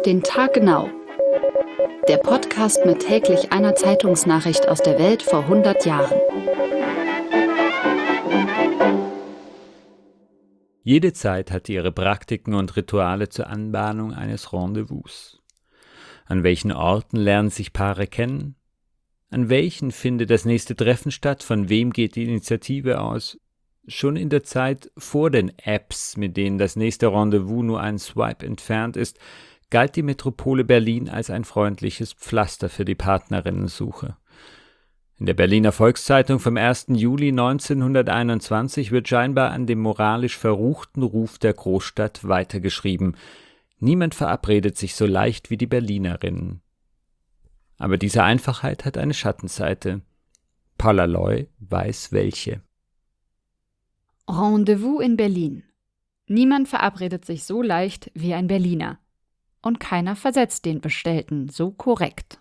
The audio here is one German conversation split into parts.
den Tag genau. Der Podcast mit täglich einer Zeitungsnachricht aus der Welt vor 100 Jahren. Jede Zeit hat ihre Praktiken und Rituale zur Anbahnung eines Rendezvous. An welchen Orten lernen sich Paare kennen? An welchen findet das nächste Treffen statt? Von wem geht die Initiative aus? Schon in der Zeit vor den Apps, mit denen das nächste Rendezvous nur einen Swipe entfernt ist, galt die Metropole Berlin als ein freundliches Pflaster für die Partnerinnensuche. In der Berliner Volkszeitung vom 1. Juli 1921 wird scheinbar an dem moralisch verruchten Ruf der Großstadt weitergeschrieben. Niemand verabredet sich so leicht wie die Berlinerinnen. Aber diese Einfachheit hat eine Schattenseite. Paula Loy weiß welche. Rendezvous in Berlin. Niemand verabredet sich so leicht wie ein Berliner. Und keiner versetzt den Bestellten so korrekt.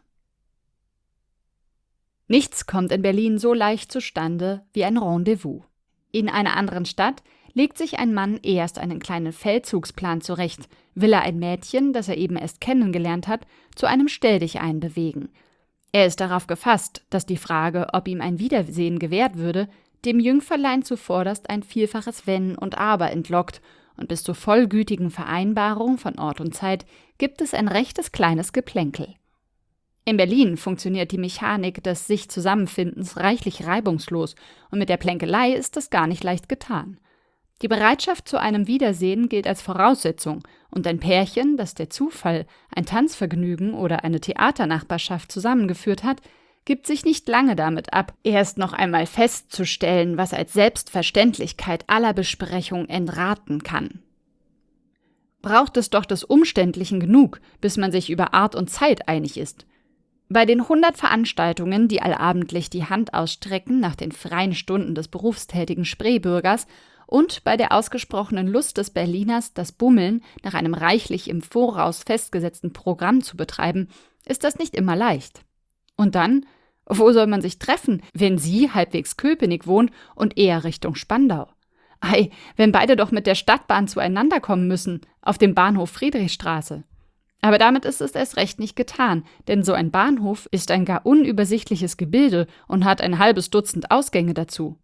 Nichts kommt in Berlin so leicht zustande wie ein Rendezvous. In einer anderen Stadt legt sich ein Mann erst einen kleinen Feldzugsplan zurecht, will er ein Mädchen, das er eben erst kennengelernt hat, zu einem Stelldichein bewegen. Er ist darauf gefasst, dass die Frage, ob ihm ein Wiedersehen gewährt würde, dem Jüngferlein zuvorderst ein vielfaches Wenn und Aber entlockt, und bis zur vollgültigen Vereinbarung von Ort und Zeit gibt es ein rechtes kleines Geplänkel. In Berlin funktioniert die Mechanik des Sich-Zusammenfindens reichlich reibungslos, und mit der Plänkelei ist das gar nicht leicht getan. Die Bereitschaft zu einem Wiedersehen gilt als Voraussetzung, und ein Pärchen, das der Zufall, ein Tanzvergnügen oder eine Theaternachbarschaft zusammengeführt hat, gibt sich nicht lange damit ab, erst noch einmal festzustellen, was als Selbstverständlichkeit aller Besprechung entraten kann. Braucht es doch des Umständlichen genug, bis man sich über Art und Zeit einig ist. Bei den 100 Veranstaltungen, die allabendlich die Hand ausstrecken nach den freien Stunden des berufstätigen Spreebürgers, und bei der ausgesprochenen Lust des Berliners, das Bummeln nach einem reichlich im Voraus festgesetzten Programm zu betreiben, ist das nicht immer leicht. Und dann, wo soll man sich treffen, wenn sie halbwegs Köpenick wohnt und eher Richtung Spandau? Ei, wenn beide doch mit der Stadtbahn zueinander kommen müssen, auf dem Bahnhof Friedrichstraße. Aber damit ist es erst recht nicht getan, denn so ein Bahnhof ist ein gar unübersichtliches Gebilde und hat ein halbes Dutzend Ausgänge dazu.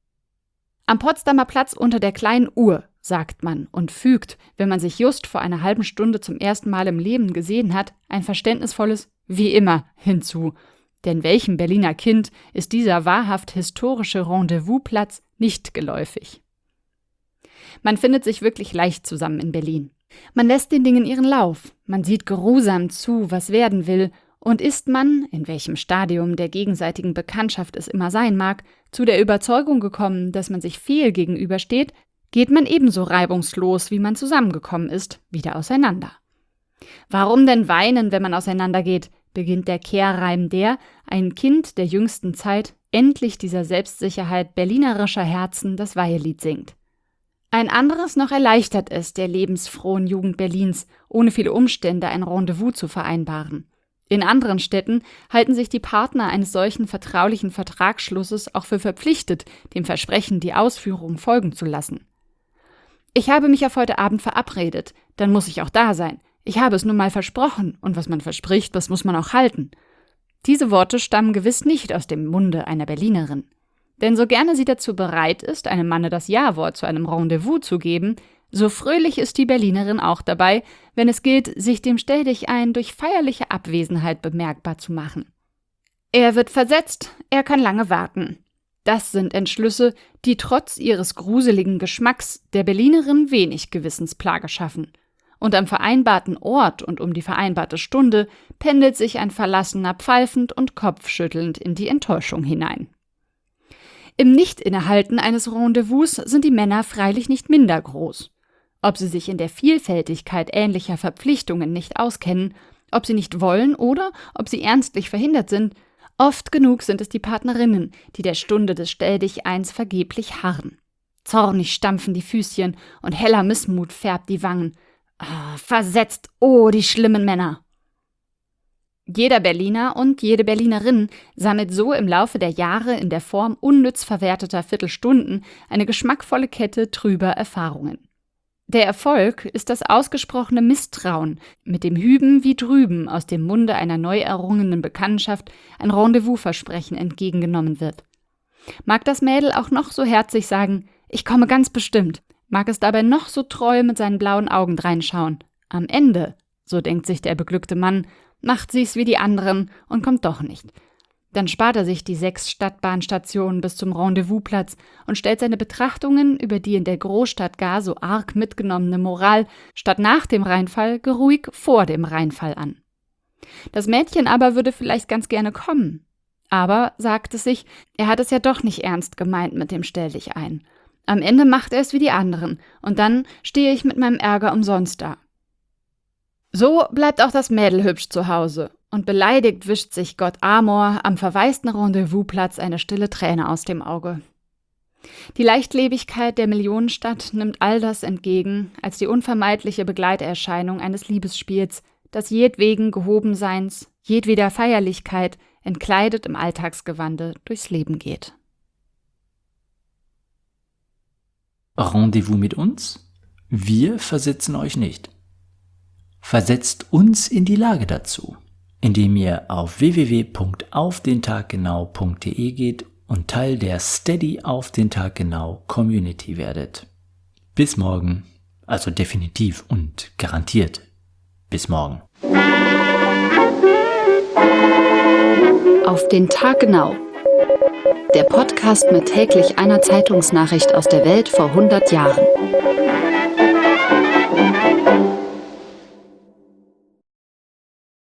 Am Potsdamer Platz unter der kleinen Uhr, sagt man und fügt, wenn man sich just vor einer halben Stunde zum ersten Mal im Leben gesehen hat, ein verständnisvolles „wie immer" hinzu. Denn welchem Berliner Kind ist dieser wahrhaft historische Rendezvousplatz nicht geläufig? Man findet sich wirklich leicht zusammen in Berlin. Man lässt den Dingen ihren Lauf, man sieht geruhsam zu, was werden will, und ist man, in welchem Stadium der gegenseitigen Bekanntschaft es immer sein mag, zu der Überzeugung gekommen, dass man sich fehl gegenübersteht, geht man ebenso reibungslos, wie man zusammengekommen ist, wieder auseinander. Warum denn weinen, wenn man auseinandergeht, beginnt der Kehrreim, der, ein Kind der jüngsten Zeit, endlich dieser Selbstsicherheit berlinerischer Herzen das Weihelied singt. Ein anderes noch erleichtert es der lebensfrohen Jugend Berlins, ohne viele Umstände ein Rendezvous zu vereinbaren. In anderen Städten halten sich die Partner eines solchen vertraulichen Vertragsschlusses auch für verpflichtet, dem Versprechen die Ausführung folgen zu lassen. Ich habe mich auf heute Abend verabredet, dann muss ich auch da sein. Ich habe es nun mal versprochen, und was man verspricht, das muss man auch halten. Diese Worte stammen gewiss nicht aus dem Munde einer Berlinerin. Denn so gerne sie dazu bereit ist, einem Manne das Ja-Wort zu einem Rendezvous zu geben, so fröhlich ist die Berlinerin auch dabei, wenn es gilt, sich dem Stelldichein durch feierliche Abwesenheit bemerkbar zu machen. Er wird versetzt, er kann lange warten. Das sind Entschlüsse, die trotz ihres gruseligen Geschmacks der Berlinerin wenig Gewissensplage schaffen. Und am vereinbarten Ort und um die vereinbarte Stunde pendelt sich ein Verlassener pfeifend und kopfschüttelnd in die Enttäuschung hinein. Im Nicht-Innehalten eines Rendezvous sind die Männer freilich nicht minder groß. Ob sie sich in der Vielfältigkeit ähnlicher Verpflichtungen nicht auskennen, ob sie nicht wollen oder ob sie ernstlich verhindert sind, oft genug sind es die Partnerinnen, die der Stunde des Stelldicheins vergeblich harren. Zornig stampfen die Füßchen und heller Missmut färbt die Wangen. Versetzt, oh, die schlimmen Männer! Jeder Berliner und jede Berlinerin sammelt so im Laufe der Jahre in der Form unnütz verwerteter Viertelstunden eine geschmackvolle Kette trüber Erfahrungen. Der Erfolg ist das ausgesprochene Misstrauen, mit dem hüben wie drüben aus dem Munde einer neu errungenen Bekanntschaft ein Rendezvous-Versprechen entgegengenommen wird. Mag das Mädel auch noch so herzlich sagen, ich komme ganz bestimmt, mag es dabei noch so treu mit seinen blauen Augen reinschauen. Am Ende, so denkt sich der beglückte Mann, macht sie's wie die anderen und kommt doch nicht. Dann spart er sich die 6 Stadtbahnstationen bis zum Rendezvousplatz und stellt seine Betrachtungen über die in der Großstadt gar so arg mitgenommene Moral statt nach dem Rheinfall geruhig vor dem Rheinfall an. Das Mädchen aber würde vielleicht ganz gerne kommen. Aber, sagt es sich, er hat es ja doch nicht ernst gemeint mit dem Stell dich ein. Am Ende macht er es wie die anderen und dann stehe ich mit meinem Ärger umsonst da. So bleibt auch das Mädel hübsch zu Hause und beleidigt wischt sich Gott Amor am verwaisten Rendezvousplatz eine stille Träne aus dem Auge. Die Leichtlebigkeit der Millionenstadt nimmt all das entgegen als die unvermeidliche Begleiterscheinung eines Liebesspiels, das jedwegen Gehobenseins, jedweder Feierlichkeit entkleidet im Alltagsgewande durchs Leben geht. Rendezvous mit uns? Wir versetzen euch nicht. Versetzt uns in die Lage dazu, indem ihr auf www.aufdentaggenau.de geht und Teil der Steady auf den Tag genau Community werdet. Bis morgen, also definitiv und garantiert bis morgen. Auf den Tag genau. Der Podcast mit täglich einer Zeitungsnachricht aus der Welt vor 100 Jahren.